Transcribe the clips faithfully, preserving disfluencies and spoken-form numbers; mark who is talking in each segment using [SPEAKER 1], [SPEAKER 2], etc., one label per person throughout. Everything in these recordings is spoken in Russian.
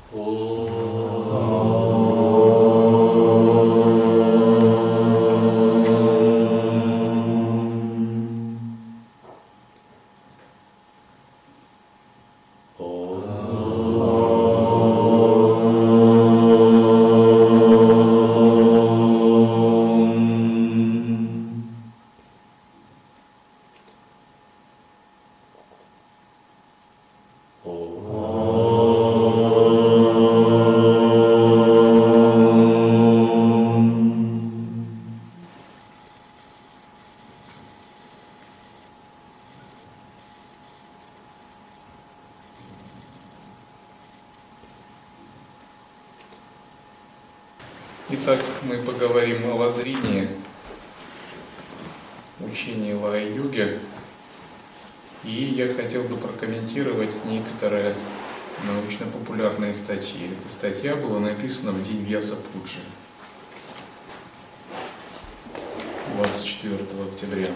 [SPEAKER 1] Итак, мы поговорим о воззрении, учении Лая-йоги, и я хотел бы прокомментировать некоторые научно-популярные статьи. Эта статья была написана в день Вьяса-пуджи, двадцать четвёртого октября.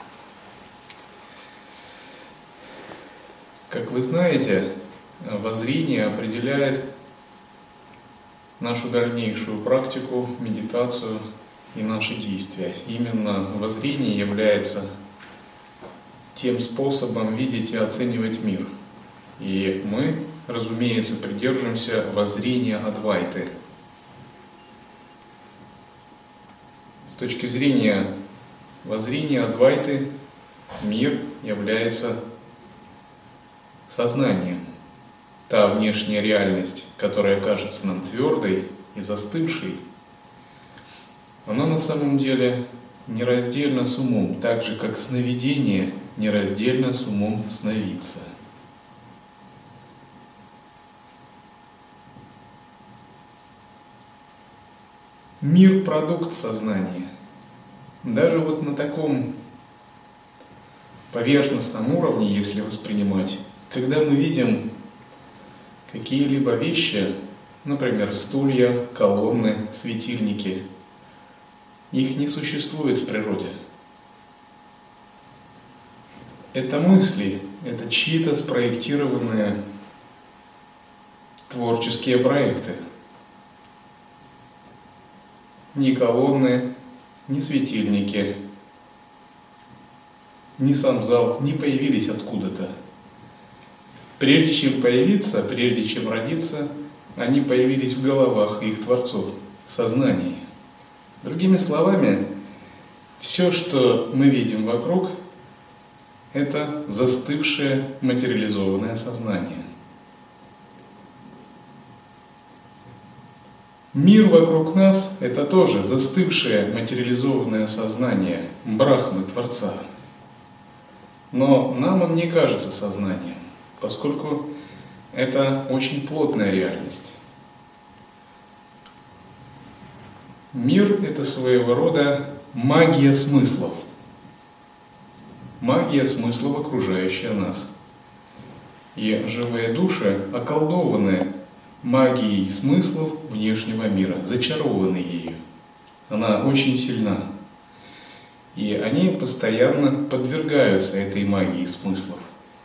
[SPEAKER 1] Как вы знаете, воззрение определяет нашу дальнейшую практику, медитацию и наши действия. Именно воззрение является тем способом видеть и оценивать мир. И мы, разумеется, придерживаемся воззрения Адвайты. С точки зрения воззрения Адвайты мир является сознанием. Та внешняя реальность, которая кажется нам твердой и застывшей, она на самом деле нераздельна с умом, так же, как сновидение нераздельно с умом сновидца. Мир – продукт сознания. Даже вот на таком поверхностном уровне, если воспринимать, когда мы видим какие-либо вещи, например, стулья, колонны, светильники, их не существует в природе. Это мысли, это чьи-то спроектированные творческие проекты. Ни колонны, ни светильники, ни сам зал не появились откуда-то. Прежде чем появиться, прежде чем родиться, они появились в головах их творцов, в сознании. Другими словами, все, что мы видим вокруг, это застывшее материализованное сознание. Мир вокруг нас – это тоже застывшее материализованное сознание Брахмы, Творца. Но нам он не кажется сознанием, поскольку это очень плотная реальность. Мир – это своего рода магия смыслов. Магия смыслов, окружающая нас. И живые души околдованы магией смыслов внешнего мира, зачарованы ею. Она очень сильна. И они постоянно подвергаются этой магии смыслов.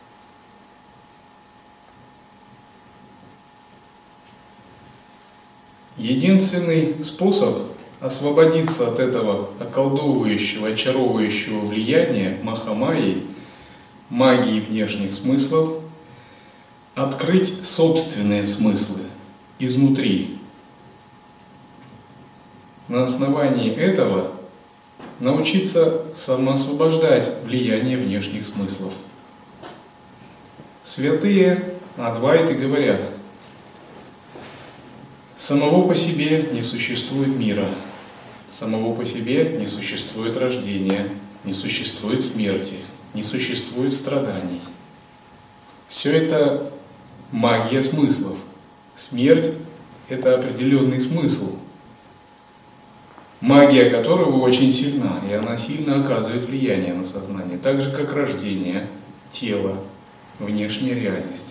[SPEAKER 1] Единственный способ освободиться от этого околдовывающего, очаровывающего влияния Махамайи, магии внешних смыслов, открыть собственные смыслы изнутри. На основании этого научиться самоосвобождать влияние внешних смыслов. Святые Адвайты говорят: самого по себе не существует мира, самого по себе не существует рождения, не существует смерти, не существует страданий. Все это магия смыслов. Смерть – это определенный смысл, магия которого очень сильна, и она сильно оказывает влияние на сознание, так же, как рождение, тело, внешняя реальность.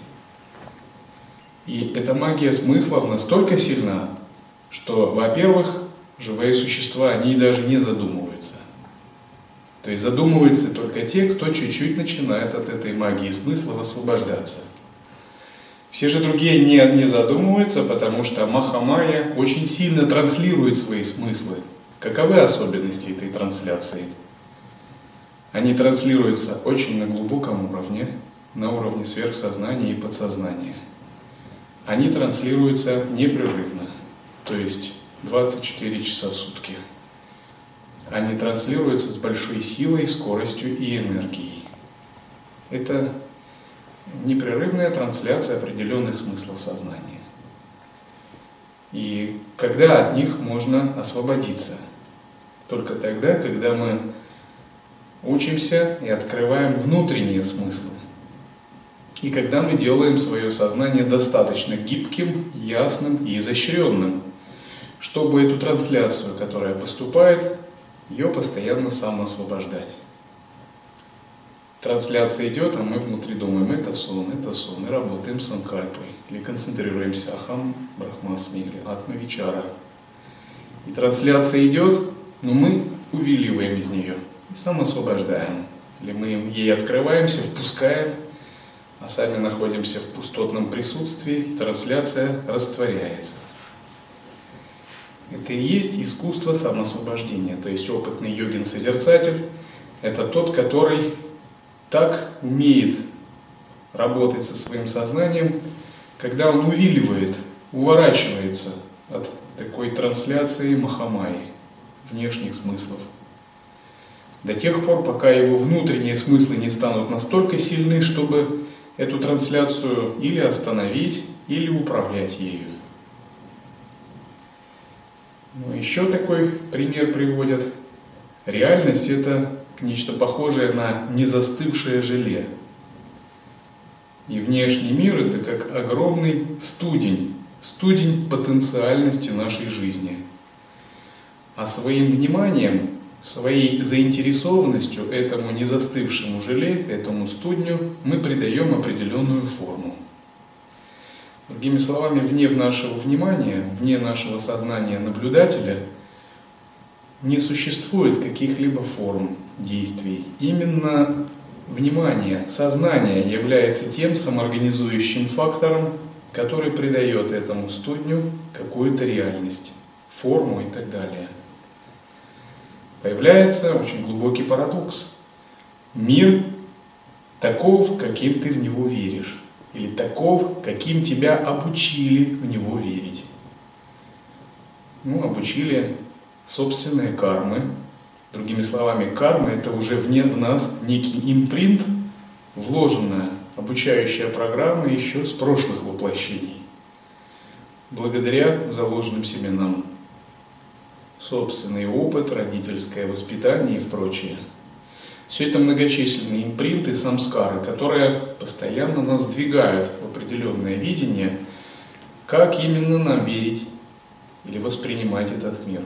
[SPEAKER 1] И эта магия смыслов настолько сильна, что, во-первых, живые существа, они даже не задумываются. То есть задумываются только те, кто чуть-чуть начинает от этой магии смыслов освобождаться. В Все же другие не, не задумываются, потому что Маха-майя очень сильно транслирует свои смыслы. Каковы особенности этой трансляции? Они транслируются очень на глубоком уровне, на уровне сверхсознания и подсознания. Они транслируются непрерывно, то есть двадцать четыре часа в сутки. Они транслируются с большой силой, скоростью и энергией. Это непрерывная трансляция определенных смыслов сознания. И когда от них можно освободиться? Только тогда, когда мы учимся и открываем внутренние смыслы. И когда мы делаем свое сознание достаточно гибким, ясным и изощренным, чтобы эту трансляцию, которая поступает, ее постоянно самоосвобождать. Трансляция идет, а мы внутри думаем, это сон, это сон, и работаем с санкальпой, или концентрируемся, ахам, брахмасми, или атма-вичара. И трансляция идет, но мы увиливаем из нее и самоосвобождаем. Или мы ей открываемся, впускаем, а сами находимся в пустотном присутствии, и трансляция растворяется. Это и есть искусство самоосвобождения. То есть опытный йогин-созерцатель – это тот, который так умеет работать со своим сознанием, когда он увиливает, уворачивается от такой трансляции Махамайи, внешних смыслов. До тех пор, пока его внутренние смыслы не станут настолько сильны, чтобы эту трансляцию или остановить, или управлять ею. Ну, еще такой пример приводят. Реальность – это нечто похожее на незастывшее желе. И внешний мир – это как огромный студень, студень потенциальности нашей жизни. А своим вниманием, своей заинтересованностью этому незастывшему желе, этому студню мы придаем определенную форму. Другими словами, вне нашего внимания, вне нашего сознания наблюдателя не существует каких-либо форм действий. Именно внимание, сознание является тем самоорганизующим фактором, который придает этому студню какую-то реальность, форму и так далее. Появляется очень глубокий парадокс. Мир таков, каким ты в него веришь. Или таков, каким тебя обучили в него верить. Ну, обучили собственные кармы. Другими словами, карма – это уже вне в нас некий импринт, вложенная обучающая программа еще с прошлых воплощений. Благодаря заложенным семенам. Собственный опыт, родительское воспитание и прочее. Все это многочисленные импринты, самскары, которые постоянно нас двигают в определенное видение, как именно нам верить или воспринимать этот мир.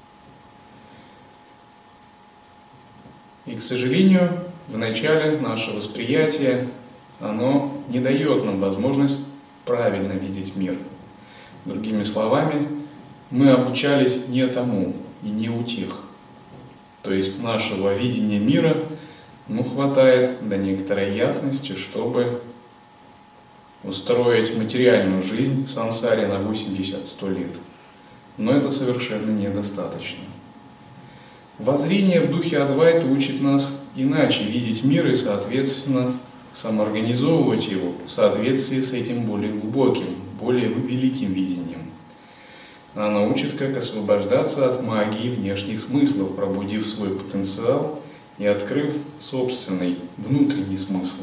[SPEAKER 1] И, к сожалению, в начале наше восприятие, оно не дает нам возможность правильно видеть мир. Другими словами, мы обучались не тому и не у тех. То есть нашего видения мира, ну, хватает до некоторой ясности, чтобы устроить материальную жизнь в сансаре на восемьдесят-сто лет. Но это совершенно недостаточно. Воззрение в духе Адвайты учит нас иначе видеть мир и, соответственно, самоорганизовывать его в соответствии с этим более глубоким, более великим видением. Она учит, как освобождаться от магии внешних смыслов, пробудив свой потенциал и открыв собственный внутренний смысл.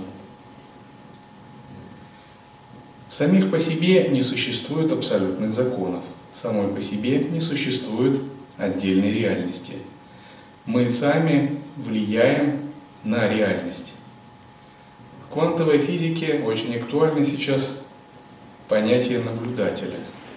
[SPEAKER 1] Самих по себе не существует абсолютных законов, самой по себе не существует отдельной реальности. Мы сами влияем на реальность. В квантовой физике очень актуально сейчас понятие наблюдателя.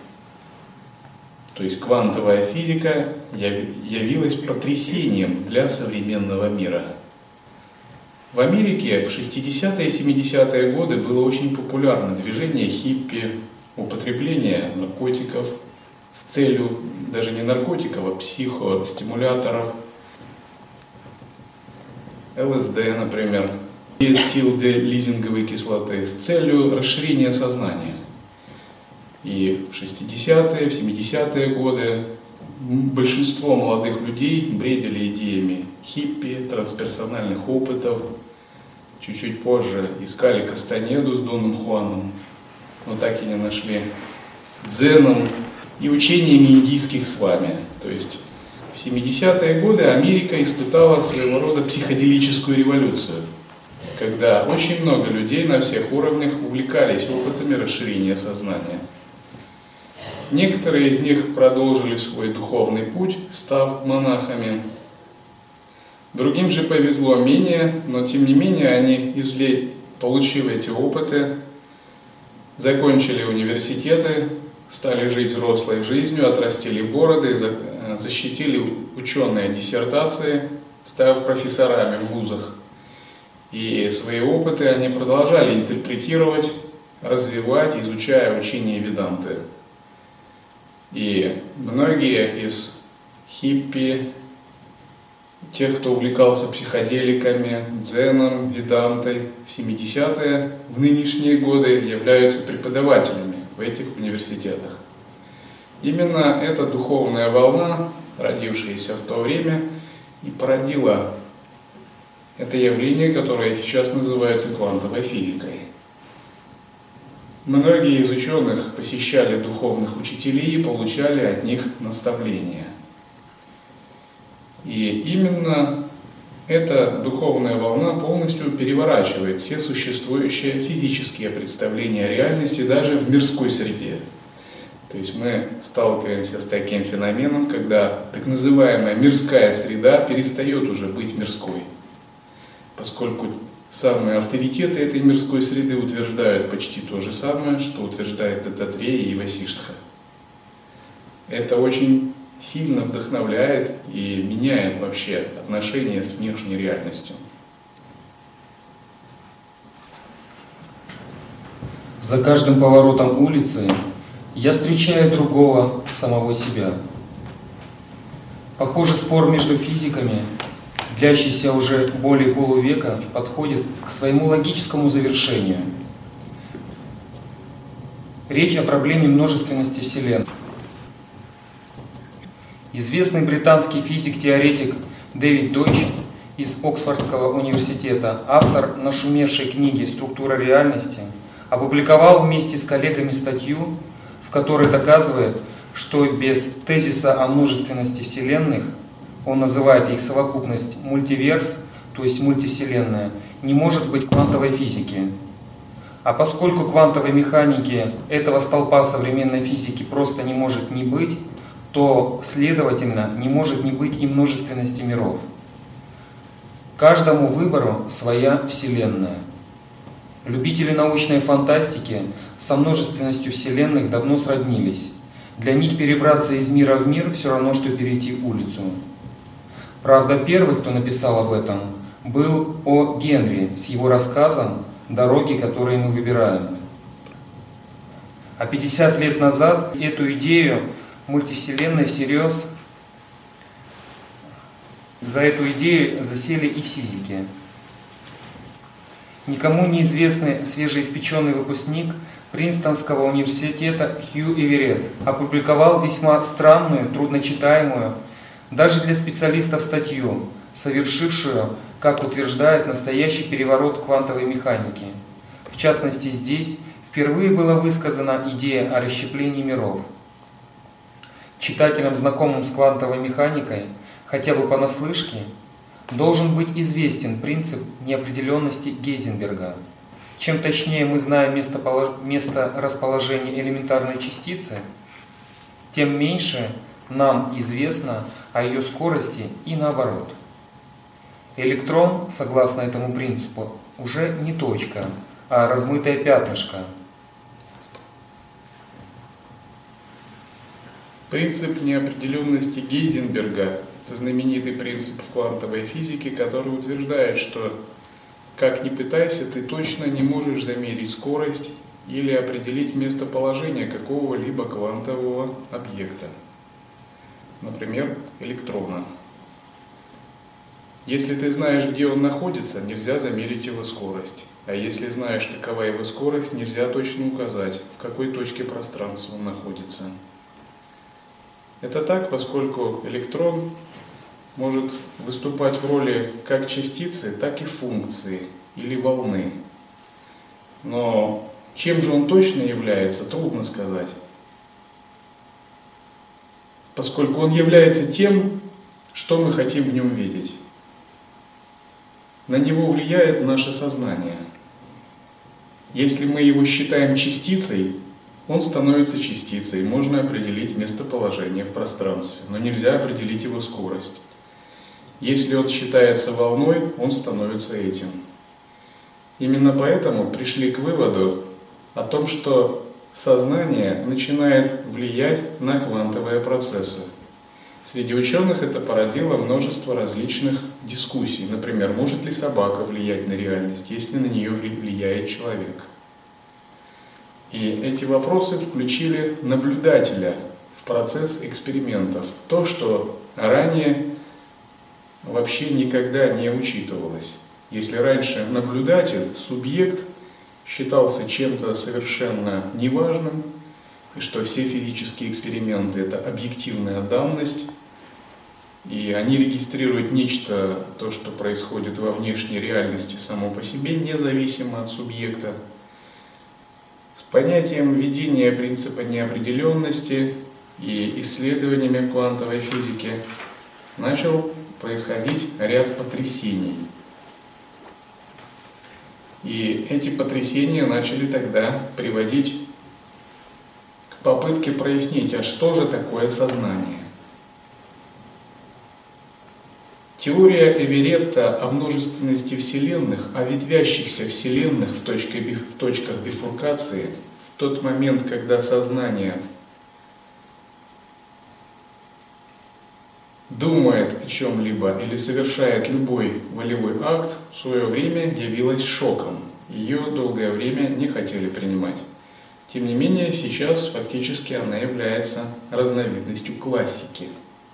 [SPEAKER 1] То есть квантовая физика явилась потрясением для современного мира. В Америке в шестидесятые и семидесятые годы было очень популярно движение хиппи, употребление наркотиков с целью даже не наркотиков, а психостимуляторов, эл эс дэ, например, этилделизинговой кислоты с целью расширения сознания. И в шестидесятые, в семидесятые годы большинство молодых людей бредили идеями хиппи, трансперсональных опытов. Чуть-чуть позже искали Кастанеду с Доном Хуаном, но так и не нашли. Дзеном и учениями индийских свами. То есть в семидесятые годы Америка испытала своего рода психоделическую революцию, когда очень много людей на всех уровнях увлекались опытами расширения сознания. Некоторые из них продолжили свой духовный путь, став монахами. Другим же повезло менее, но тем не менее они, извле... получив эти опыты, закончили университеты, стали жить взрослой жизнью, отрастили бороды, защитили ученые диссертации, став профессорами в вузах. И свои опыты они продолжали интерпретировать, развивать, изучая учение Веданты. И многие из хиппи, тех, кто увлекался психоделиками, дзеном, ведантой, в семидесятые, в нынешние годы являются преподавателями в этих университетах. Именно эта духовная волна, родившаяся в то время, и породила это явление, которое сейчас называется квантовой физикой. Многие из ученых посещали духовных учителей и получали от них наставления. И именно эта духовная волна полностью переворачивает все существующие физические представления о реальности даже в мирской среде. То есть мы сталкиваемся с таким феноменом, когда так называемая мирская среда перестает уже быть мирской, поскольку самые авторитеты этой мирской среды утверждают почти то же самое, что утверждает Даттатрея и Васиштха. Это очень сильно вдохновляет и меняет вообще отношения с внешней реальностью.
[SPEAKER 2] За каждым поворотом улицы я встречаю другого самого себя. Похоже, спор между физиками, длящийся уже более полувека, подходит к своему логическому завершению. Речь о проблеме множественности Вселенной. Известный британский физик-теоретик Дэвид Дойч из Оксфордского университета, автор нашумевшей книги «Структура реальности», опубликовал вместе с коллегами статью, в которой доказывает, что без тезиса о множественности вселенных, он называет их совокупность мультиверс, то есть мультивселенная, не может быть квантовой физики. А поскольку квантовой механики этого столпа современной физики просто не может не быть, то, следовательно, не может не быть и множественности миров. Каждому выбору своя вселенная. Любители научной фантастики со множественностью вселенных давно сроднились. Для них перебраться из мира в мир все равно, что перейти улицу. Правда, первый, кто написал об этом, был О. Генри с его рассказом «Дороги, которые мы выбираем». А пятьдесят лет назад эту идею мультивселенной всерьез, за эту идею засели и физики. Никому неизвестный свежеиспеченный выпускник Принстонского университета Хью Эверетт опубликовал весьма странную, трудночитаемую, даже для специалистов статью, совершившую, как утверждает, настоящий переворот квантовой механики. В частности, здесь впервые была высказана идея о расщеплении миров. Читателям, знакомым с квантовой механикой, хотя бы понаслышке, должен быть известен принцип неопределенности Гейзенберга. Чем точнее мы знаем место, место расположения элементарной частицы, тем меньше нам известно о ее скорости и наоборот. Электрон, согласно этому принципу, уже не точка, а размытое пятнышко.
[SPEAKER 1] Принцип неопределенности Гейзенберга – это знаменитый принцип в квантовой физике, который утверждает, что как ни пытайся, ты точно не можешь замерить скорость или определить местоположение какого-либо квантового объекта, например, электрона. Если ты знаешь, где он находится, нельзя замерить его скорость. А если знаешь, какова его скорость, нельзя точно указать, в какой точке пространства он находится. Это так, поскольку электрон может выступать в роли как частицы, так и функции или волны. Но чем же он точно является, трудно сказать. Поскольку он является тем, что мы хотим в нем видеть. На него влияет наше сознание. Если мы его считаем частицей, он становится частицей. Можно определить местоположение в пространстве, но нельзя определить его скорость. Если он считается волной, он становится этим. Именно поэтому пришли к выводу о том, что сознание начинает влиять на квантовые процессы. Среди ученых это породило множество различных дискуссий. Например, может ли собака влиять на реальность, если на нее влияет человек? И эти вопросы включили наблюдателя в процесс экспериментов. То, что ранее вообще никогда не учитывалось. Если раньше наблюдатель, субъект, считался чем-то совершенно неважным, и что все физические эксперименты – это объективная данность, и они регистрируют нечто, то, что происходит во внешней реальности само по себе, независимо от субъекта. С понятием введения принципа неопределенности и исследованиями квантовой физики начал происходить ряд потрясений. И эти потрясения начали тогда приводить к попытке прояснить, а что же такое сознание. Теория Эверетта о множественности вселенных, о ветвящихся вселенных в, точке, в точках бифуркации, в тот момент, когда сознание думает о чем-либо или совершает любой волевой акт, в свое время явилась шоком. Ее долгое время не хотели принимать. Тем не менее, сейчас фактически она является разновидностью классики.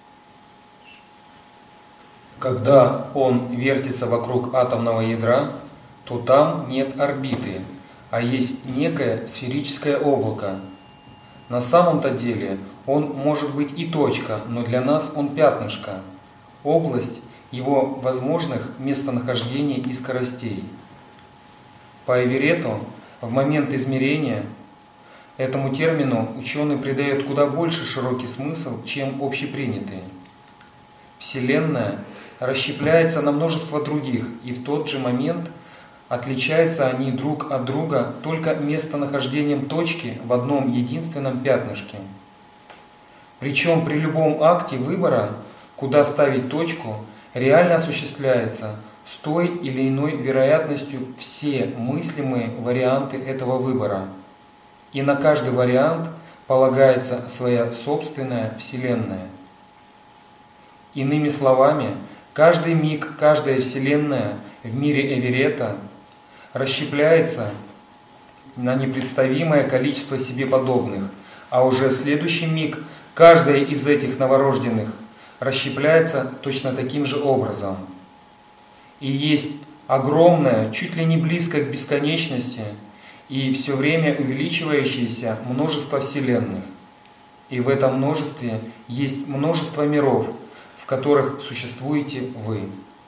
[SPEAKER 2] Когда он вертится вокруг атомного ядра, то там нет орбиты, а есть некое сферическое облако. На самом-то деле он может быть и точка, но для нас он пятнышко, область его возможных местонахождений и скоростей. По Эверетту в момент измерения этому термину ученый придает куда больше широкий смысл, чем общепринятый. Вселенная расщепляется на множество других, и в тот же момент отличаются они друг от друга только местонахождением точки в одном единственном пятнышке. Причем при любом акте выбора, куда ставить точку, реально осуществляется с той или иной вероятностью все мыслимые варианты этого выбора. И на каждый вариант полагается своя собственная Вселенная. Иными словами, каждый миг, каждая Вселенная в мире Эверетта расщепляется на непредставимое количество себе подобных, а уже в следующий миг каждая из этих новорожденных расщепляется точно таким же образом. И есть огромное, чуть ли не близко к бесконечности и все время увеличивающееся множество вселенных. И в этом множестве есть множество миров, в которых существуете вы.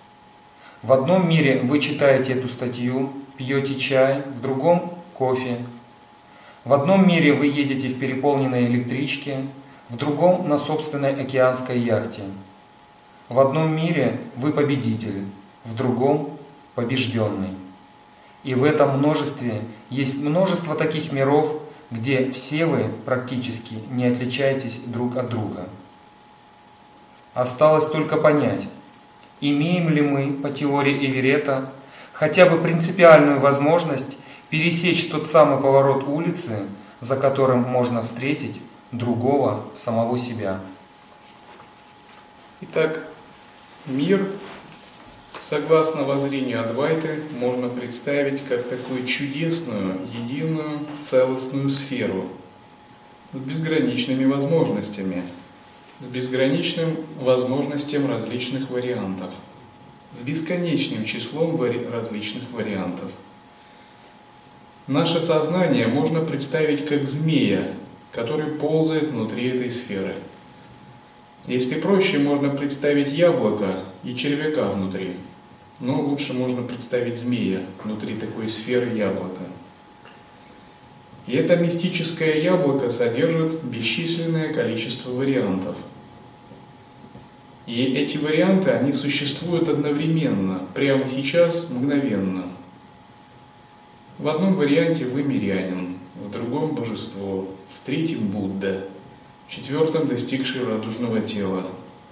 [SPEAKER 2] В одном мире вы читаете эту статью, пьете чай, в другом – кофе. В одном мире вы едете в переполненной электричке, в другом – на собственной океанской яхте. В одном мире вы победитель, в другом – побежденный. И в этом множестве есть множество таких миров, где все вы практически не отличаетесь друг от друга. Осталось только понять, имеем ли мы по теории Эверетта хотя бы принципиальную возможность пересечь тот самый поворот улицы, за которым можно встретить другого самого себя.
[SPEAKER 1] Итак, мир, согласно воззрению Адвайты, можно представить как такую чудесную, единую, целостную сферу с безграничными возможностями, с безграничным возможностям различных вариантов. с бесконечным числом вари- различных вариантов. Наше сознание можно представить как змея, который ползает внутри этой сферы. Если проще, можно представить яблоко и червяка внутри, но лучше можно представить змея внутри такой сферы яблока. И это мистическое яблоко содержит бесчисленное количество вариантов. И эти варианты, они существуют одновременно, прямо сейчас, мгновенно. В одном варианте вы мирянин, в другом божество, в третьем Будда, в четвертом достигший радужного тела,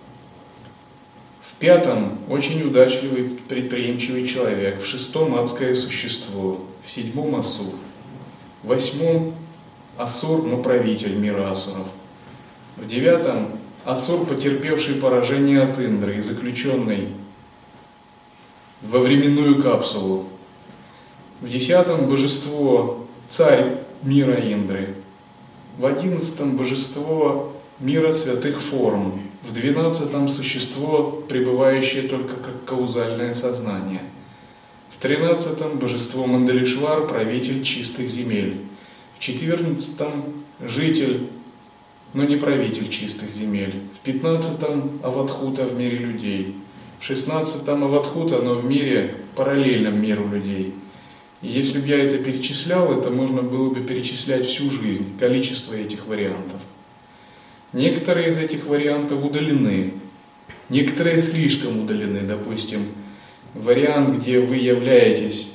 [SPEAKER 1] в пятом очень удачливый, предприимчивый человек, в шестом адское существо, в седьмом асур, в восьмом асур, но правитель мира асуров, в девятом асур, потерпевший поражение от Индры и заключенный во временную капсулу, в десятом божество царь мира Индры, в одиннадцатом божество мира святых форм, в двенадцатом существо, пребывающее только как каузальное сознание, в тринадцатом божество Мандалишвар, правитель чистых земель, в четырнадцатом житель, но не правитель чистых земель, в пятнадцатом Аватхута в мире людей, в шестнадцатом Аватхута, но в мире, параллельном миру людей. И если бы я это перечислял, это можно было бы перечислять всю жизнь, количество этих вариантов. Некоторые из этих вариантов удалены, некоторые слишком удалены. Допустим, вариант, где вы являетесь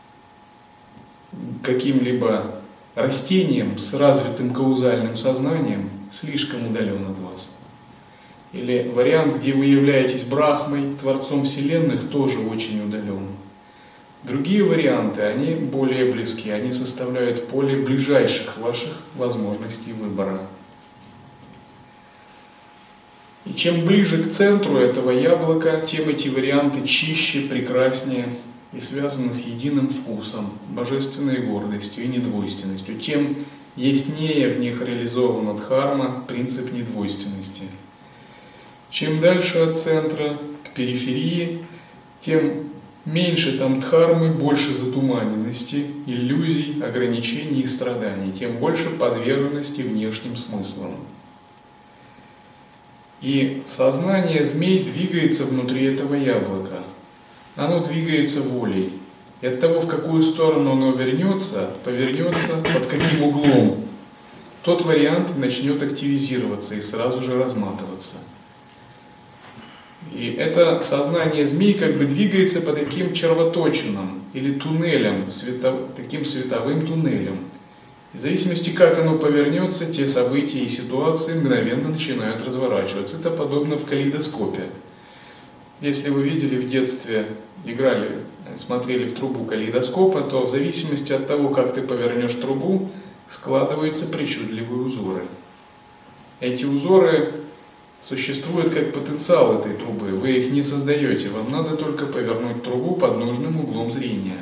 [SPEAKER 1] каким-либо растением с развитым каузальным сознанием, слишком удален от вас. Или вариант, где вы являетесь Брахмой, Творцом Вселенных, тоже очень удален. Другие варианты, они более близки, они составляют поле ближайших ваших возможностей выбора. И чем ближе к центру этого яблока, тем эти варианты чище, прекраснее и связаны с единым вкусом, божественной гордостью и недвойственностью. Тем яснее в них реализована дхарма, принцип недвойственности. Чем дальше от центра, к периферии, тем меньше там дхармы, больше затуманенности, иллюзий, ограничений и страданий, тем больше подверженности внешним смыслам. И сознание змей двигается внутри этого яблока. Оно двигается волей. И от того, в какую сторону оно вернется, повернется, под каким углом, тот вариант начнет активизироваться и сразу же разматываться. И это сознание змей как бы двигается по таким червоточинам или туннелям, светов, таким световым туннелям. В зависимости, как оно повернется, те события и ситуации мгновенно начинают разворачиваться. Это подобно в калейдоскопе. Если вы видели в детстве, играли, смотрели в трубу калейдоскопа, то в зависимости от того, как ты повернешь трубу, складываются причудливые узоры. Эти узоры существуют как потенциал этой трубы. Вы их не создаете, вам надо только повернуть трубу под нужным углом зрения.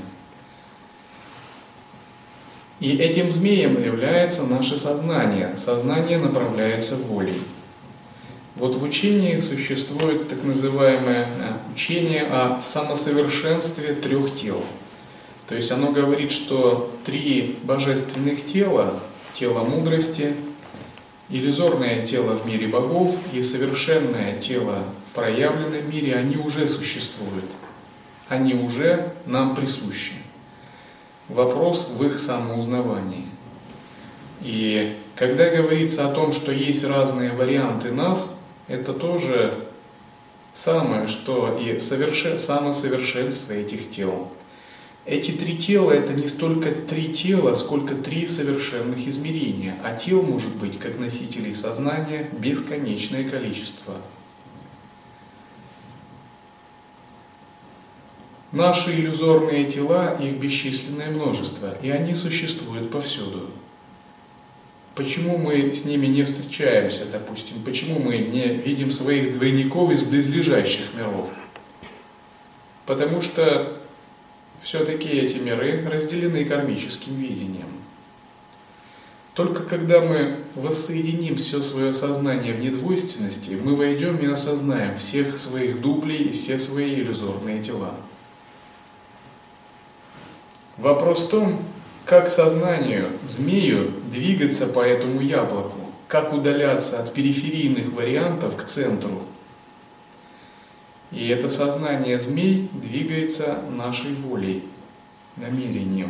[SPEAKER 1] И этим змеем является наше сознание. Сознание направляется волей. Вот в учении существует так называемое учение о самосовершенстве трех тел. То есть оно говорит, что три божественных тела, тело мудрости, иллюзорное тело в мире богов и совершенное тело в проявленном мире, они уже существуют. Они уже нам присущи. Вопрос в их самоузнавании. И когда говорится о том, что есть разные варианты нас, это тоже самое, что и совершен... самосовершенство этих тел. Эти три тела – это не столько три тела, сколько три совершенных измерения, а тел может быть, как носителей сознания, бесконечное количество. Наши иллюзорные тела, их бесчисленное множество, и они существуют повсюду. Почему мы с ними не встречаемся, допустим? Почему мы не видим своих двойников из близлежащих миров? Потому что все-таки эти миры разделены кармическим видением. Только когда мы воссоединим все свое сознание в недвойственности, мы войдем и осознаем всех своих дублей и все свои иллюзорные тела. Вопрос в том, как сознанию, змею, двигаться по этому яблоку, как удаляться от периферийных вариантов к центру. И это сознание змей двигается нашей волей, намерением.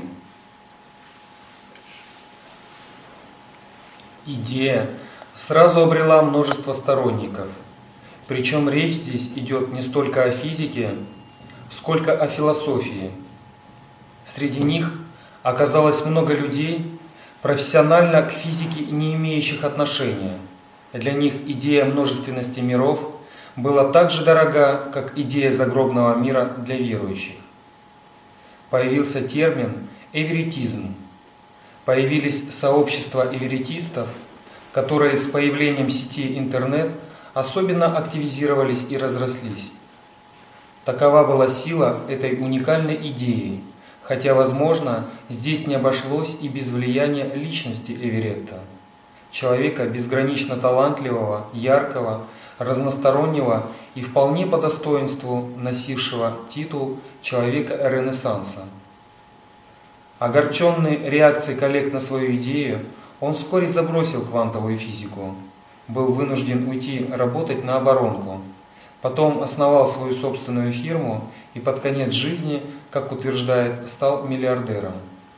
[SPEAKER 2] Идея сразу обрела множество сторонников. Причем речь здесь идет не столько о физике, сколько о философии. Среди них оказалось много людей, профессионально к физике не имеющих отношения. Для них идея множественности миров была так же дорога, как идея загробного мира для верующих. Появился термин «эверетизм». Появились сообщества эверетистов, которые с появлением сети интернет особенно активизировались и разрослись. Такова была сила этой уникальной идеи, хотя, возможно, здесь не обошлось и без влияния личности Эверетта, человека безгранично талантливого, яркого, разностороннего и вполне по достоинству носившего титул человека Ренессанса. Огорченный реакцией коллег на свою идею, он вскоре забросил квантовую физику, был вынужден уйти работать на оборонку, потом основал свою собственную фирму и под конец жизни, как утверждает, стал миллиардером.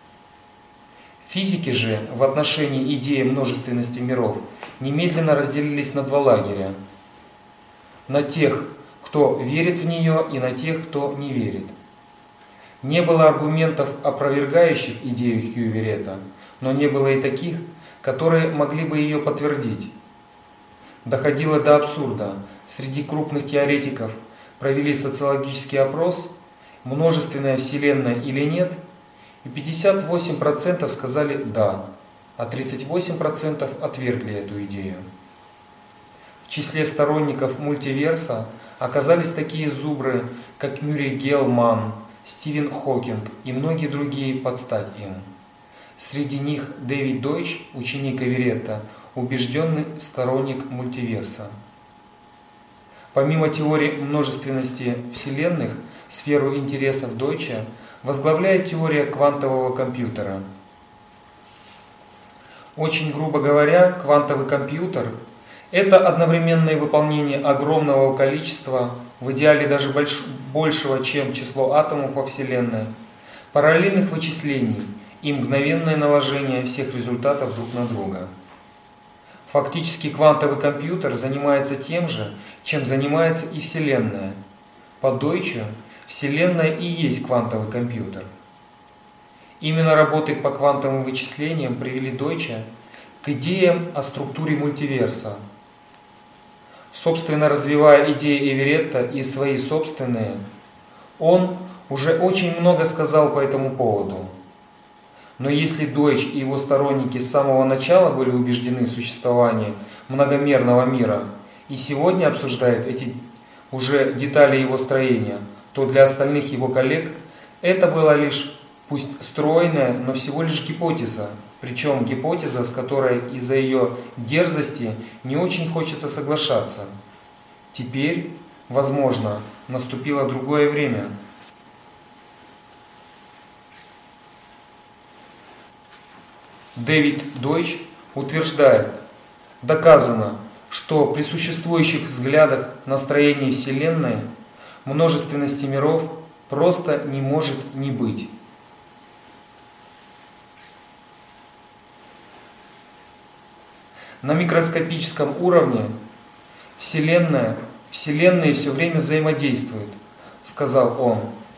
[SPEAKER 2] Физики же в отношении идеи множественности миров немедленно разделились на два лагеря. На тех, кто верит в нее, и на тех, кто не верит. Не было аргументов, опровергающих идею Хью Эверетта, но не было и таких, которые могли бы ее подтвердить. Доходило до абсурда. Среди крупных теоретиков провели социологический опрос, множественная Вселенная или нет, и пятьдесят восемь процентов сказали «да», а тридцать восемь процентов отвергли эту идею. В числе сторонников мультиверса оказались такие зубры, как Мюррей Гell-Манн, Стивен Хокинг и многие другие под стать им. Среди них Дэвид Дойч, ученик Эверетта, убежденный сторонник мультиверса. Помимо теории множественности вселенных, сферу интересов Дойча возглавляет теория квантового компьютера. Очень грубо говоря, квантовый компьютер – это одновременное выполнение огромного количества, в идеале даже больш, большего, чем число атомов во Вселенной, параллельных вычислений и мгновенное наложение всех результатов друг на друга. Фактически квантовый компьютер занимается тем же, чем занимается и Вселенная. По Дойчу Вселенная и есть квантовый компьютер. Именно работы по квантовым вычислениям привели Дойча к идеям о структуре мультиверса. Собственно, развивая идеи Эверетта и свои собственные, он уже очень много сказал по этому поводу. Но если Дойч и его сторонники с самого начала были убеждены в существовании многомерного мира и сегодня обсуждают эти уже детали его строения, то для остальных его коллег это была лишь, пусть стройная, но всего лишь гипотеза, причем гипотеза, с которой из-за ее дерзости не очень хочется соглашаться. Теперь, возможно, наступило другое время. Дэвид Дойч утверждает: доказано, что при существующих взглядах на строение Вселенной множественности миров просто не может не быть. На микроскопическом уровне Вселенная, Вселенные все время взаимодействуют, сказал он.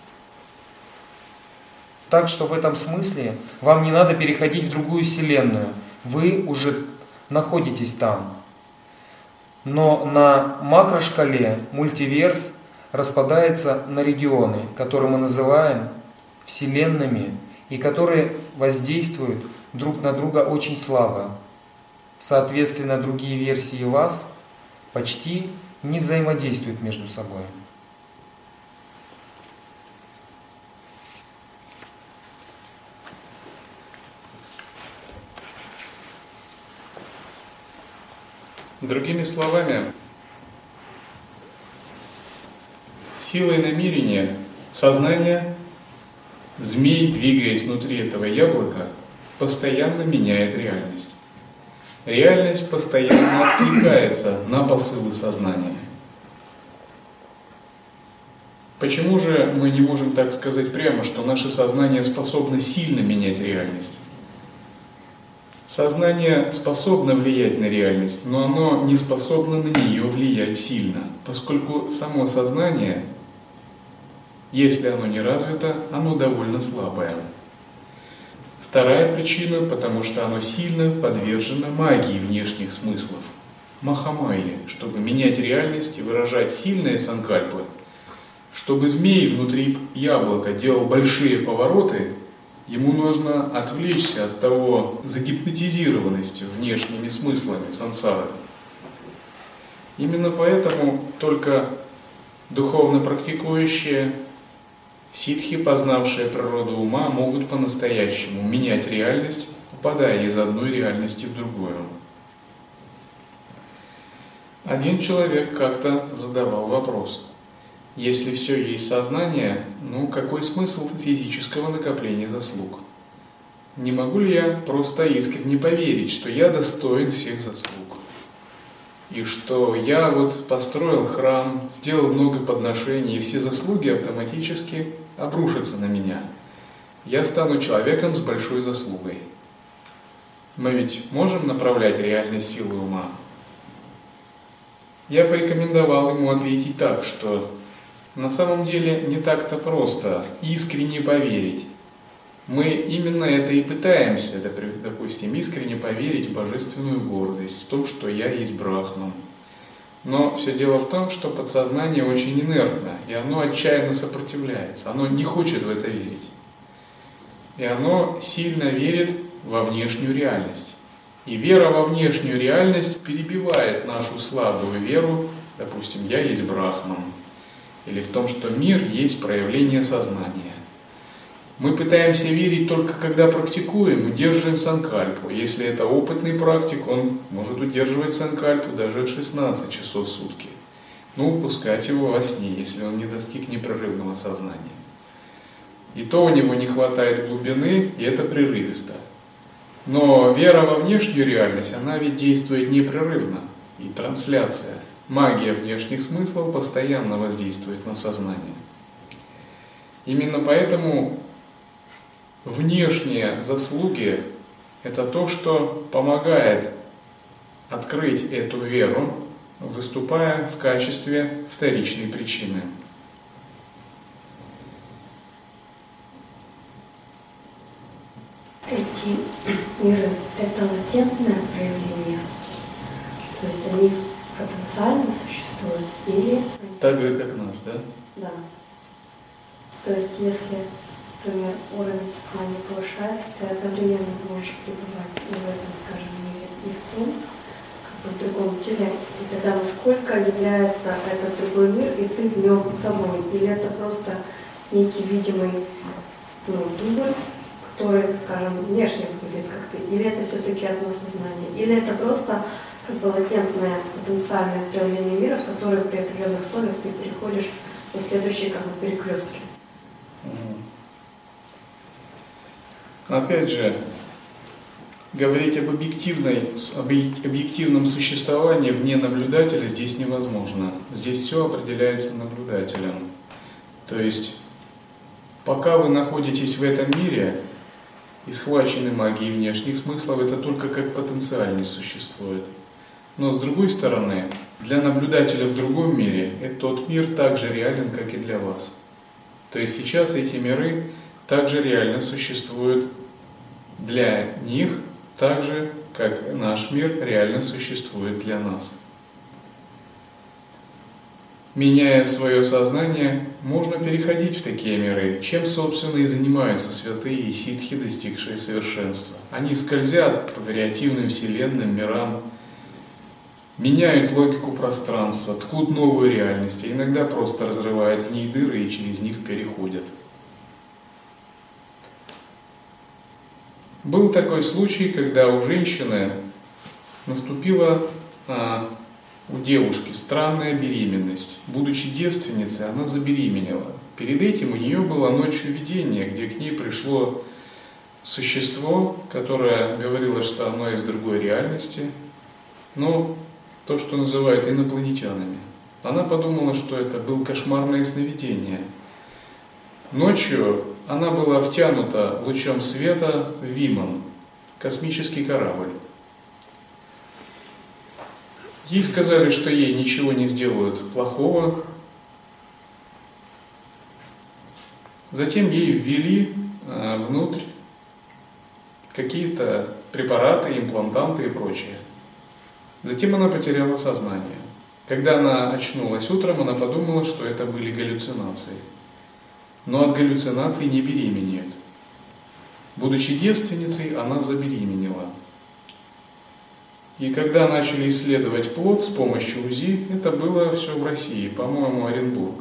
[SPEAKER 2] Так что в этом смысле вам не надо переходить в другую Вселенную, вы уже находитесь там. Но на макрошкале мультиверс распадается на регионы, которые мы называем Вселенными, и которые воздействуют друг на друга очень слабо. Соответственно, другие версии вас почти не взаимодействуют между собой.
[SPEAKER 1] Другими словами, силой намерения сознание, змей, двигаясь внутри этого яблока, постоянно меняет реальность. Реальность постоянно откликается на посылы сознания. Почему же мы не можем так сказать прямо, что наше сознание способно сильно менять реальность? Сознание способно влиять на реальность, но оно не способно на нее влиять сильно, поскольку само сознание, если оно не развито, оно довольно слабое. Вторая причина, потому что оно сильно подвержено магии внешних смыслов, махамайе, чтобы менять реальность и выражать сильные санкальпы. Чтобы змей внутри яблока делал большие повороты, ему нужно отвлечься от того загипнотизированности внешними смыслами сансары. Именно поэтому только духовно практикующие, ситхи, познавшие природу ума, могут по-настоящему менять реальность, попадая из одной реальности в другую. Один человек как-то задавал вопрос: если все есть сознание, ну какой смысл физического накопления заслуг? Не могу ли я просто искренне поверить, что я достоин всех заслуг? И что я вот построил храм, сделал много подношений, и все заслуги автоматически обрушатся на меня. Я стану человеком с большой заслугой. Мы ведь можем направлять реальность силой ума? Я порекомендовал ему ответить так, что на самом деле не так-то просто искренне поверить. Мы именно это и пытаемся, допустим, искренне поверить в божественную гордость, в том, что я есть Брахман. Но все дело в том, что подсознание очень инертно, и оно отчаянно сопротивляется, оно не хочет в это верить. И оно сильно верит во внешнюю реальность. И вера во внешнюю реальность перебивает нашу слабую веру, допустим, я есть Брахман, или в том, что мир есть проявление сознания. Мы пытаемся верить только когда практикуем, удерживаем санкальпу. Если это опытный практик, он может удерживать санкальпу даже шестнадцать часов в сутки. Ну, упускать его во сне, если он не достиг непрерывного сознания. И то у него не хватает глубины, и это прерывисто. Но вера во внешнюю реальность, она ведь действует непрерывно. И трансляция, магия внешних смыслов постоянно воздействует на сознание. Именно поэтому внешние заслуги – это то, что помогает открыть эту веру, выступая в качестве вторичной причины.
[SPEAKER 3] Эти миры – это латентное проявление, то есть они потенциально существуют или…
[SPEAKER 1] Так же, как наш, да?
[SPEAKER 3] Да. То есть если, например, уровень сознания повышается, ты одновременно можешь пребывать и в этом, скажем, мире, и в том, как бы в другом теле. И тогда насколько является этот другой мир, и ты в нем тобой, или это просто некий видимый, ну, дубль, который, скажем, внешне выглядит как ты, или это все-таки одно сознание, или это просто как бы латентное потенциальное проявление мира, в которое при определенных условиях ты переходишь на следующие как бы перекрестки.
[SPEAKER 1] Опять же, говорить об, объективной, об объективном существовании вне наблюдателя здесь невозможно. Здесь все определяется наблюдателем. То есть, пока вы находитесь в этом мире и схвачены магией внешних смыслов, это только как потенциально существует. Но с другой стороны, для наблюдателя в другом мире этот мир так же реален, как и для вас. То есть сейчас эти миры также реально существуют для них, так же, как наш мир реально существует для нас. Меняя свое сознание, можно переходить в такие миры, чем, собственно, и занимаются святые и ситхи, достигшие совершенства. Они скользят по вариативным вселенным мирам, меняют логику пространства, ткут новую реальность, а иногда просто разрывают в ней дыры и через них переходят. Был такой случай, когда у женщины наступила а, у девушки странная беременность. Будучи девственницей, она забеременела. Перед этим у нее было ночью видение, где к ней пришло существо, которое говорило, что оно из другой реальности, но то, что называют инопланетянами. Она подумала, что это было кошмарное сновидение. Ночью она была втянута лучом света в Виман, космический корабль. Ей сказали, что ей ничего не сделают плохого. Затем ей ввели а, внутрь какие-то препараты, имплантанты и прочее. Затем она потеряла сознание. Когда она очнулась утром, она подумала, что это были галлюцинации. Но от галлюцинаций не беременеют. Будучи девственницей, она забеременела. И когда начали исследовать плод с помощью УЗИ, это было все в России, по-моему, Оренбург,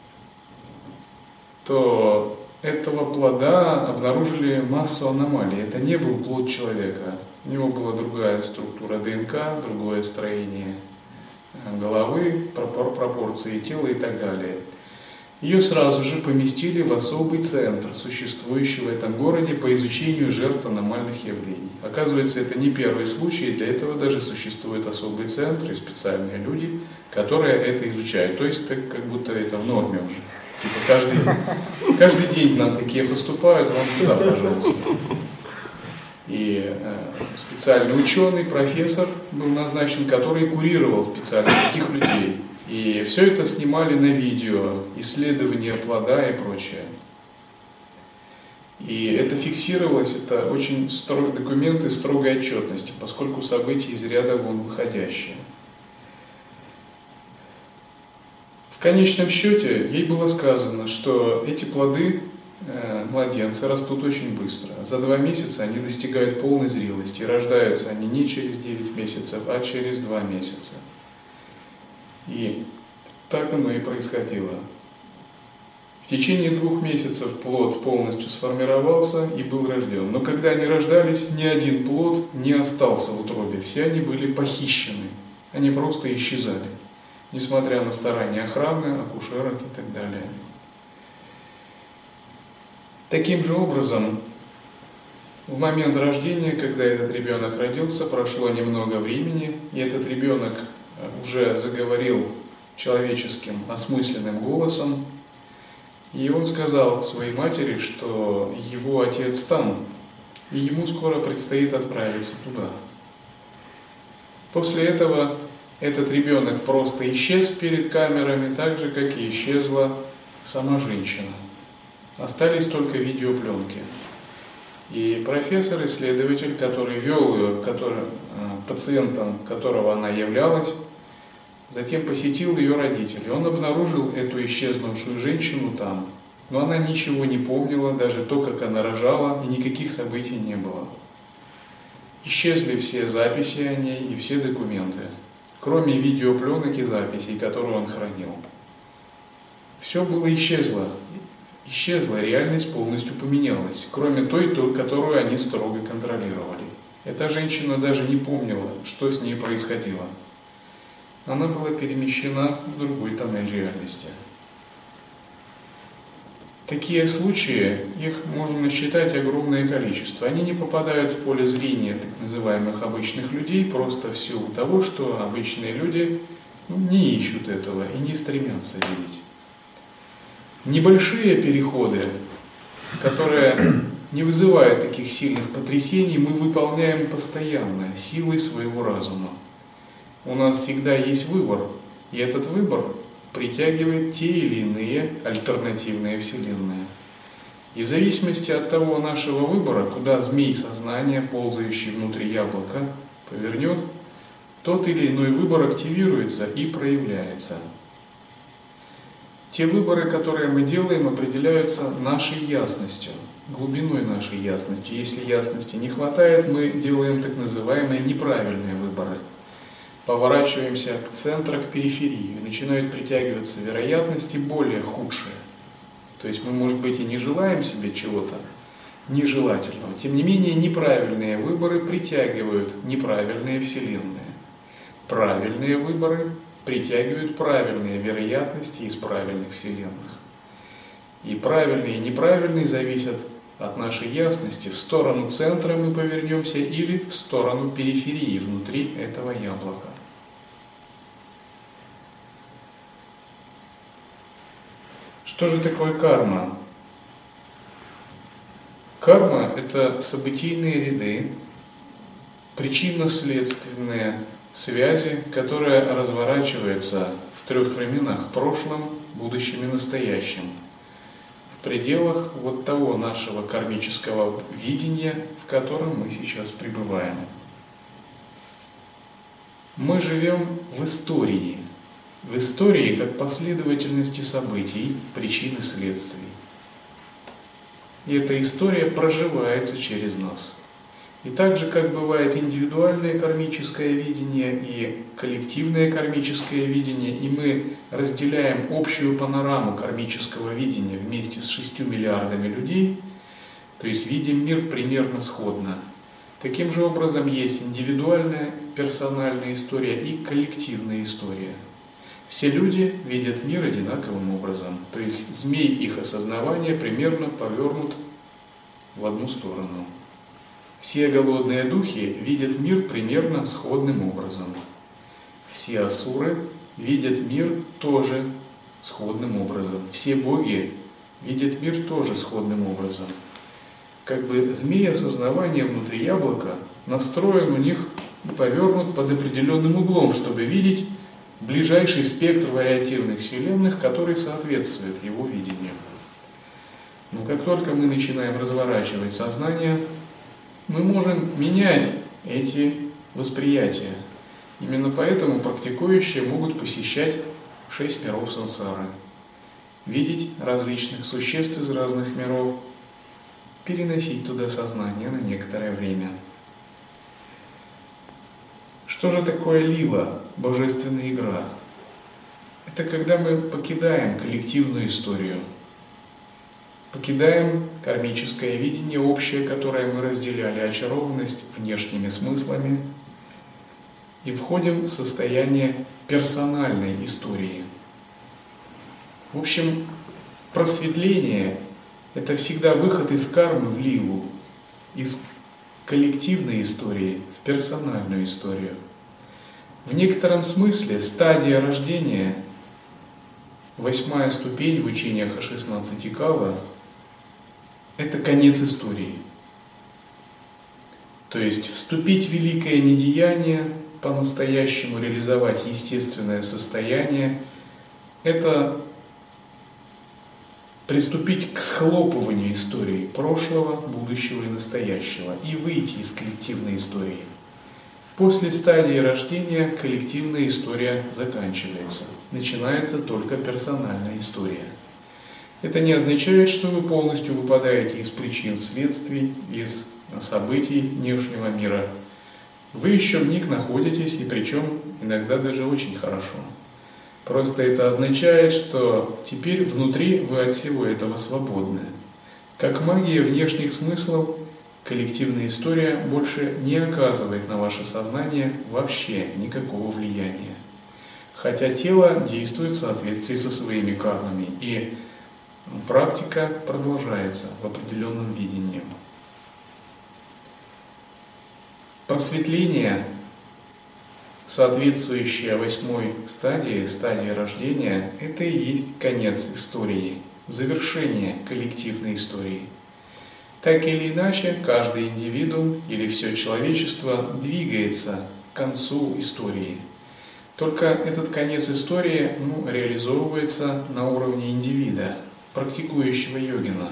[SPEAKER 1] то этого плода обнаружили массу аномалий. Это не был плод человека. У него была другая структура ДНК, другое строение головы, пропорции тела и так далее. Ее сразу же поместили в особый центр, существующий в этом городе по изучению жертв аномальных явлений. Оказывается, это не первый случай, для этого даже существует особый центр и специальные люди, которые это изучают. То есть, так, как будто это в норме уже. Типа каждый, каждый день нам такие поступают, вам туда, пожалуйста. И э, специальный ученый, профессор был назначен, который курировал специально таких людей. И все это снимали на видео, исследования плода и прочее. И это фиксировалось, это очень строг, документы строгой отчетности, поскольку события из ряда вон выходящие. В конечном счете ей было сказано, что эти плоды, э, младенцы, растут очень быстро. За два месяца они достигают полной зрелости. И рождаются они не через девять месяцев, а через два месяца. И так оно и происходило. В течение двух месяцев плод полностью сформировался и был рожден. Но когда они рождались, ни один плод не остался в утробе. Все они были похищены. Они просто исчезали, несмотря на старания охраны, акушерок и так далее. Таким же образом, в момент рождения, когда этот ребенок родился, прошло немного времени, и этот ребенок уже заговорил человеческим осмысленным голосом, и он сказал своей матери, что его отец там, и ему скоро предстоит отправиться туда. После этого этот ребенок просто исчез перед камерами, так же, как и исчезла сама женщина. Остались только видеопленки. И профессор, исследователь, который вел ее, который, пациентом которого она являлась, затем посетил ее родителей. Он обнаружил эту исчезнувшую женщину там, но она ничего не помнила, даже то, как она рожала, и никаких событий не было. Исчезли все записи о ней и все документы, кроме видеопленок и записей, которые он хранил. Все было исчезло. Исчезла, реальность полностью поменялась, кроме той, которую они строго контролировали. Эта женщина даже не помнила, что с ней происходило. Она была перемещена в другой тоннель реальности. Такие случаи, их можно насчитать огромное количество. Они не попадают в поле зрения так называемых обычных людей, просто в силу того, что обычные люди ну, не ищут этого и не стремятся видеть. Небольшие переходы, которые не вызывают таких сильных потрясений, мы выполняем постоянно, силой своего разума. У нас всегда есть выбор, и этот выбор притягивает те или иные альтернативные вселенные. И в зависимости от того нашего выбора, куда змей сознания, ползающий внутри яблока, повернет, тот или иной выбор активируется и проявляется. Те выборы, которые мы делаем, определяются нашей ясностью, глубиной нашей ясности. Если ясности не хватает, мы делаем так называемые неправильные выборы. Поворачиваемся к центру, к периферии, и начинают притягиваться вероятности более худшие. То есть мы, может быть, и не желаем себе чего-то нежелательного. Тем не менее, неправильные выборы притягивают неправильные вселенные. правильные выборы притягивают правильные вероятности из правильных вселенных. И правильные и неправильные зависят от нашей ясности, в сторону центра мы повернемся или в сторону периферии внутри этого яблока. Что же такое карма? Карма – это событийные ряды, причинно-следственные связи, которые разворачиваются в трех временах – прошлом, будущем и настоящем, в пределах вот того нашего кармического видения, в котором мы сейчас пребываем. Мы живем в истории, в истории как последовательности событий, причин и следствий. И эта история проживается через нас. И так же, как бывает индивидуальное кармическое видение и коллективное кармическое видение, и мы разделяем общую панораму кармического видения вместе с шестью миллиардами людей, то есть видим мир примерно сходно. Таким же образом есть индивидуальная персональная история и коллективная история. Все люди видят мир одинаковым образом, то есть змей их осознавания примерно повернут в одну сторону. Все голодные духи видят мир примерно сходным образом. Все асуры видят мир тоже сходным образом. Все боги видят мир тоже сходным образом. Как бы змей осознавания внутри яблока настроен у них и повернут под определенным углом, чтобы видеть ближайший спектр вариативных вселенных, который соответствует его видению. Но как только мы начинаем разворачивать сознание, мы можем менять эти восприятия. Именно поэтому практикующие могут посещать шесть миров сансары, видеть различных существ из разных миров, переносить туда сознание на некоторое время. Что же такое лила, божественная игра? Это когда мы покидаем коллективную историю, покидаем кармическое видение общее, которое мы разделяли, очарованность внешними смыслами, и входим в состояние персональной истории. В общем, просветление – это всегда выход из кармы в лилу, из коллективной истории в персональную историю. В некотором смысле стадия рождения, восьмая ступень в учениях о шестнадцати кала, это конец истории. То есть вступить в великое недеяние, по-настоящему реализовать естественное состояние, это приступить к схлопыванию истории прошлого, будущего и настоящего и выйти из коллективной истории. После стадии рождения коллективная история заканчивается. Начинается только персональная история. Это не означает, что вы полностью выпадаете из причин, следствий, из событий внешнего мира. Вы еще в них находитесь, и причем иногда даже очень хорошо. Просто это означает, что теперь внутри вы от всего этого свободны. Как магия внешних смыслов, коллективная история больше не оказывает на ваше сознание вообще никакого влияния. Хотя тело действует в соответствии со своими кармами, и практика продолжается в определенном видении. Просветление, соответствующее восьмой стадии, стадии рождения, это и есть конец истории, завершение коллективной истории. Так или иначе, каждый индивидуум или все человечество двигается к концу истории. Только этот конец истории ну, реализовывается на уровне индивида, практикующего йогина.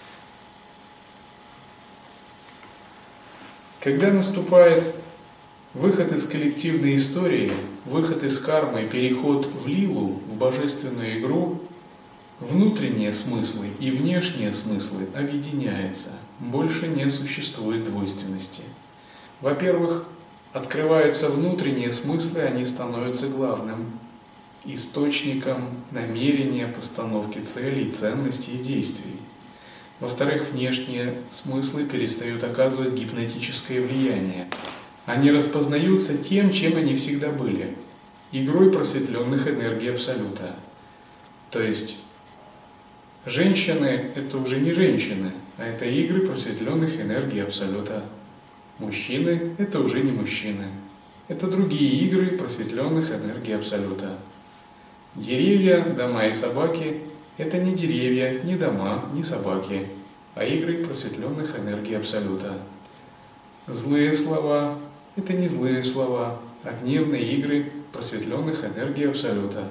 [SPEAKER 1] Когда наступает выход из коллективной истории, выход из кармы и переход в лилу, в божественную игру, внутренние смыслы и внешние смыслы объединяются. Больше не существует двойственности. Во-первых, открываются внутренние смыслы, они становятся главным источником намерения, постановки целей, ценностей и действий. Во-вторых, внешние смыслы перестают оказывать гипнотическое влияние. Они распознаются тем, чем они всегда были – игрой просветленных энергий Абсолюта. То есть женщины – это уже не женщины, а это игры просветленных энергий Абсолюта. Мужчины – это уже не мужчины. Это другие игры просветленных энергий Абсолюта. Деревья, дома и собаки – это не деревья, не дома, не собаки, а игры просветленных энергий Абсолюта. Злые слова – это не злые слова, а гневные игры просветленных энергий Абсолюта.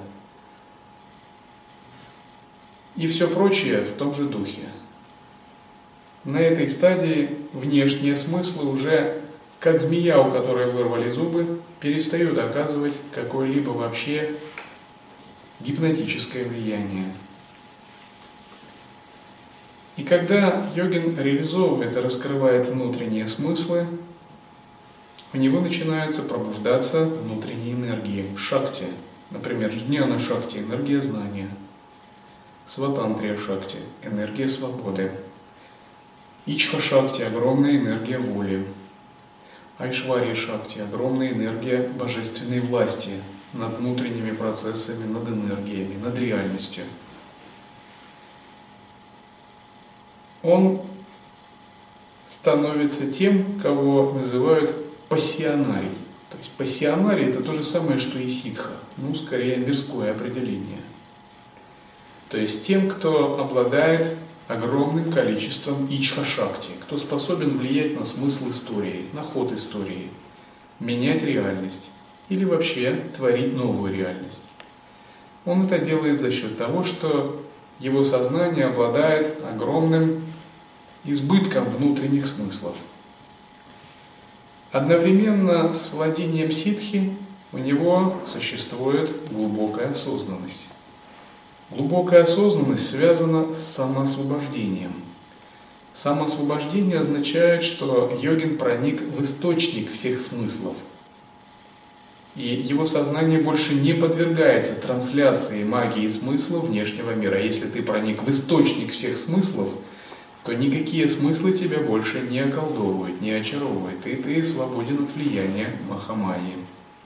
[SPEAKER 1] И все прочее в том же духе. На этой стадии внешние смыслы уже, как змея, у которой вырвали зубы, перестают оказывать какое-либо вообще гипнотическое влияние. И когда йогин реализовывает и раскрывает внутренние смыслы, у него начинаются пробуждаться внутренние энергии, шакти. Например, джняна шакти – энергия знания, сватантрия шакти – энергия свободы, ичха шакти – огромная энергия воли, айшвария шакти – огромная энергия божественной власти над внутренними процессами, над энергиями, над реальностью. Он становится тем, кого называют пассионарий. То есть пассионарий – это то же самое, что и ситха, ну, скорее, мирское определение. То есть тем, кто обладает огромным количеством ичха-шакти, кто способен влиять на смысл истории, на ход истории, менять реальность или вообще творить новую реальность. Он это делает за счет того, что его сознание обладает огромным избытком внутренних смыслов. Одновременно с владением ситхи у него существует глубокая осознанность. Глубокая осознанность связана с самоосвобождением. Самоосвобождение означает, что йогин проник в источник всех смыслов. И его сознание больше не подвергается трансляции магии смысла внешнего мира. Если ты проник в источник всех смыслов, то никакие смыслы тебя больше не околдовывают, не очаровывают, и ты свободен от влияния Махамайи.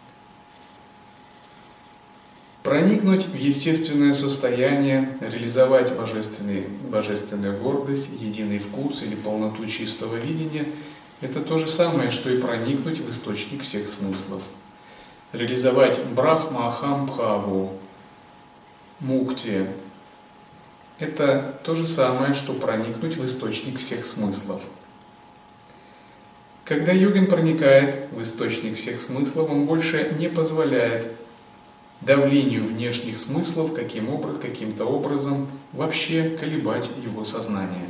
[SPEAKER 1] Проникнуть в естественное состояние, реализовать божественный, божественную гордость, единый вкус или полноту чистого видения – это то же самое, что и проникнуть в источник всех смыслов. Реализовать брахма ахам бхаву, мукти – это то же самое, что проникнуть в источник всех смыслов. Когда йогин проникает в источник всех смыслов, он больше не позволяет давлению внешних смыслов каким образом, каким-то образом вообще колебать его сознание.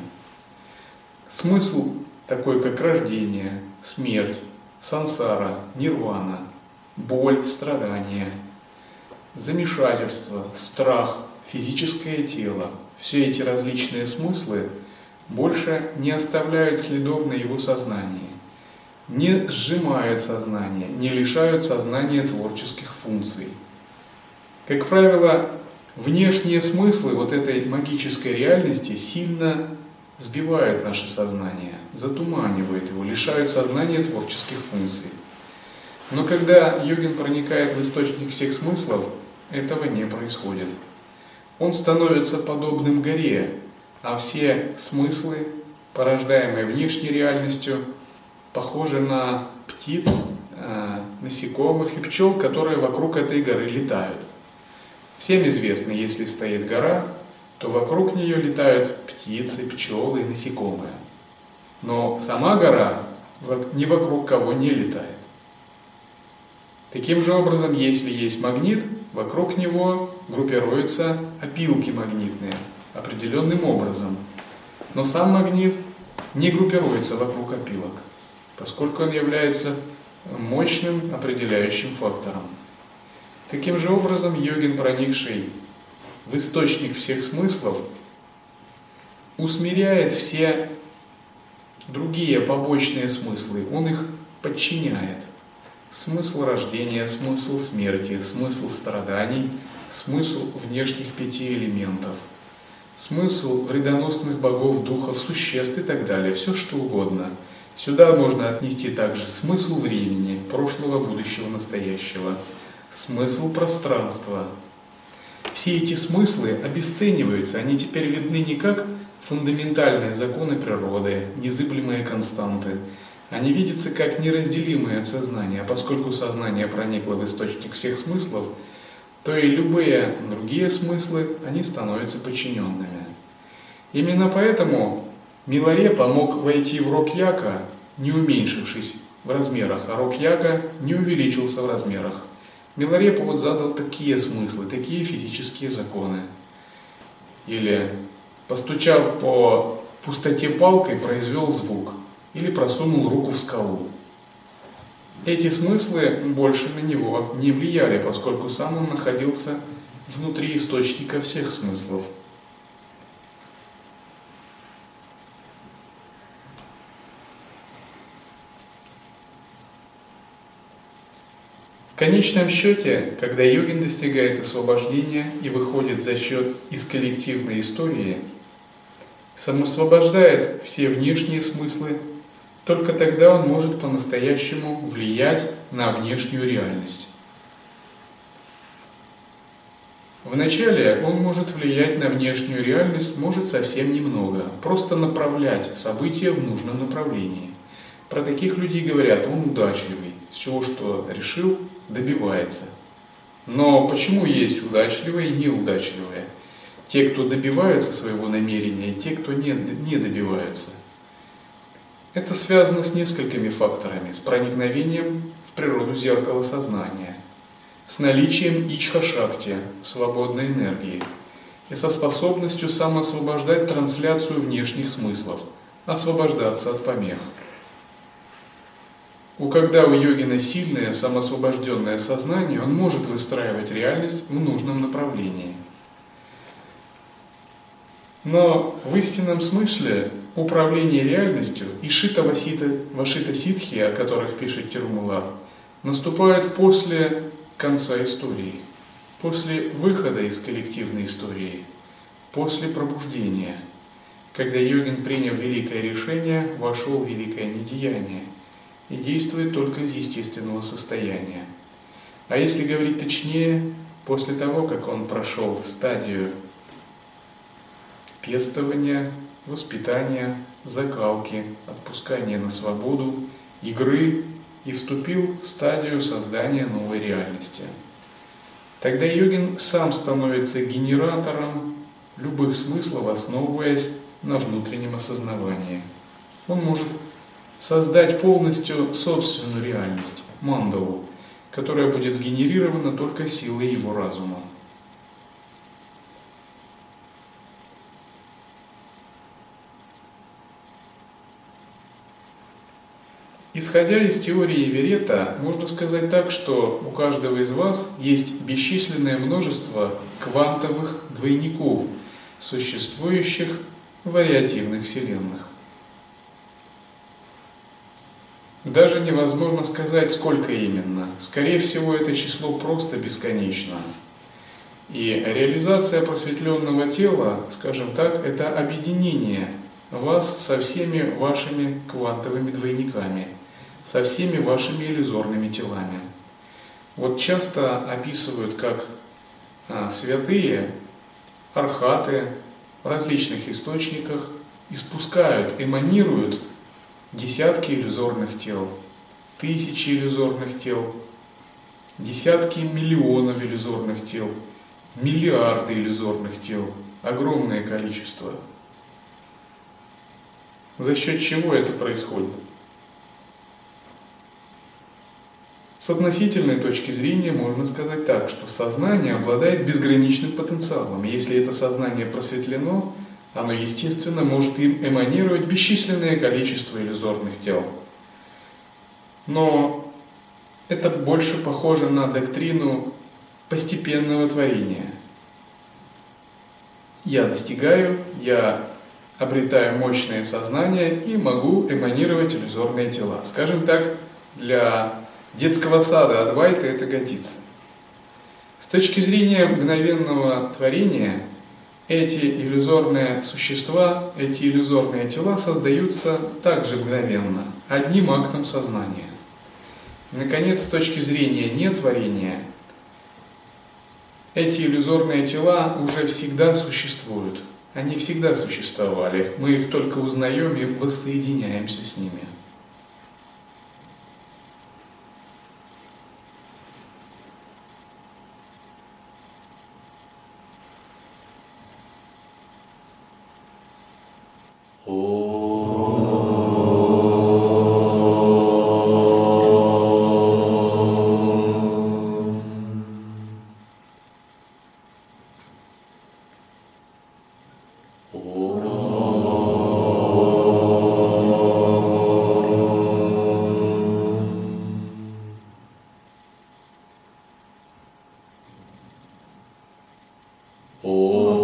[SPEAKER 1] Смысл такой, как рождение, смерть, сансара, нирвана, боль, страдания, замешательство, страх, физическое тело, все эти различные смыслы больше не оставляют следов на его сознании, не сжимают сознание, не лишают сознания творческих функций. Как правило, внешние смыслы вот этой магической реальности сильно сбивают наше сознание, затуманивают его, лишают сознания творческих функций. Но когда йогин проникает в источник всех смыслов, этого не происходит. Он становится подобным горе, а все смыслы, порождаемые внешней реальностью, похожи на птиц, насекомых и пчел, которые вокруг этой горы летают. Всем известно, если стоит гора, то вокруг нее летают птицы, пчелы и насекомые. Но сама гора ни вокруг кого не летает. Таким же образом, если есть магнит, вокруг него группируются опилки магнитные определенным образом. Но сам магнит не группируется вокруг опилок, поскольку он является мощным определяющим фактором. Таким же образом, йогин, проникший в источник всех смыслов, усмиряет все другие побочные смыслы, он их подчиняет. Смысл рождения, смысл смерти, смысл страданий, смысл внешних пяти элементов, смысл вредоносных богов, духов, существ и так далее, все что угодно. Сюда можно отнести также смысл времени, прошлого, будущего, настоящего, смысл пространства. Все эти смыслы обесцениваются, они теперь видны не как фундаментальные законы природы, незыблемые константы. Они видятся как неразделимые от сознания, а поскольку сознание проникло в источник всех смыслов, то и любые другие смыслы, они становятся подчиненными. Именно поэтому Миларепа мог войти в рог яка, не уменьшившись в размерах, а рог яка не увеличился в размерах. Миларепа вот задал такие смыслы, такие физические законы. Или, постучав по пустоте палкой, произвел звук. Или просунул руку в скалу. Эти смыслы больше на него не влияли, поскольку сам он находился внутри источника всех смыслов. В конечном счете, когда йогин достигает освобождения и выходит за счет из коллективной истории, самосвобождает все внешние смыслы, только тогда он может по-настоящему влиять на внешнюю реальность. Вначале он может влиять на внешнюю реальность, может совсем немного, просто направлять события в нужном направлении. Про таких людей говорят, он удачливый, все, что решил, добивается. Но почему есть удачливые и неудачливые? Те, кто добиваются своего намерения, и те, кто не, не добиваются. Это связано с несколькими факторами, с проникновением в природу зеркала сознания, с наличием ичха-шакти, свободной энергии, и со способностью самоосвобождать трансляцию внешних смыслов, освобождаться от помех. У когда у йогина сильное самоосвобожденное сознание, он может выстраивать реальность в нужном направлении. Но в истинном смысле управление реальностью и шита-вашита-ситхи, о которых пишет Тирумулар, наступает после конца истории, после выхода из коллективной истории, после пробуждения, когда йогин, приняв великое решение, вошел в великое недеяние и действует только из естественного состояния. А если говорить точнее, после того, как он прошел стадию пестования, воспитания, закалки, отпускания на свободу, игры и вступил в стадию создания новой реальности. Тогда йогин сам становится генератором любых смыслов, основываясь на внутреннем осознавании. Он может создать полностью собственную реальность, мандалу, которая будет сгенерирована только силой его разума. Исходя из теории Верета, можно сказать так, что у каждого из вас есть бесчисленное множество квантовых двойников, существующих в вариативных вселенных. Даже невозможно сказать, сколько именно. Скорее всего, это число просто бесконечно. И реализация просветленного тела, скажем так, это объединение вас со всеми вашими квантовыми двойниками, со всеми вашими иллюзорными телами. Вот часто описывают, как а, святые, архаты в различных источниках испускают, эманируют десятки иллюзорных тел, тысячи иллюзорных тел, десятки миллионов иллюзорных тел, миллиарды иллюзорных тел, огромное количество. За счет чего это происходит? С относительной точки зрения можно сказать так, что сознание обладает безграничным потенциалом. Если это сознание просветлено, оно, естественно, может им эманировать бесчисленное количество иллюзорных тел. Но это больше похоже на доктрину постепенного творения. Я достигаю, я обретаю мощное сознание и могу эманировать иллюзорные тела. Скажем так, для детского сада Адвайта это годится. С точки зрения мгновенного творения, Эти иллюзорные существа, эти иллюзорные тела создаются также мгновенно, одним актом сознания. Наконец, с точки зрения нетворения, эти иллюзорные тела уже всегда существуют. Они всегда существовали, мы их только узнаем и воссоединяемся с ними.
[SPEAKER 3] О.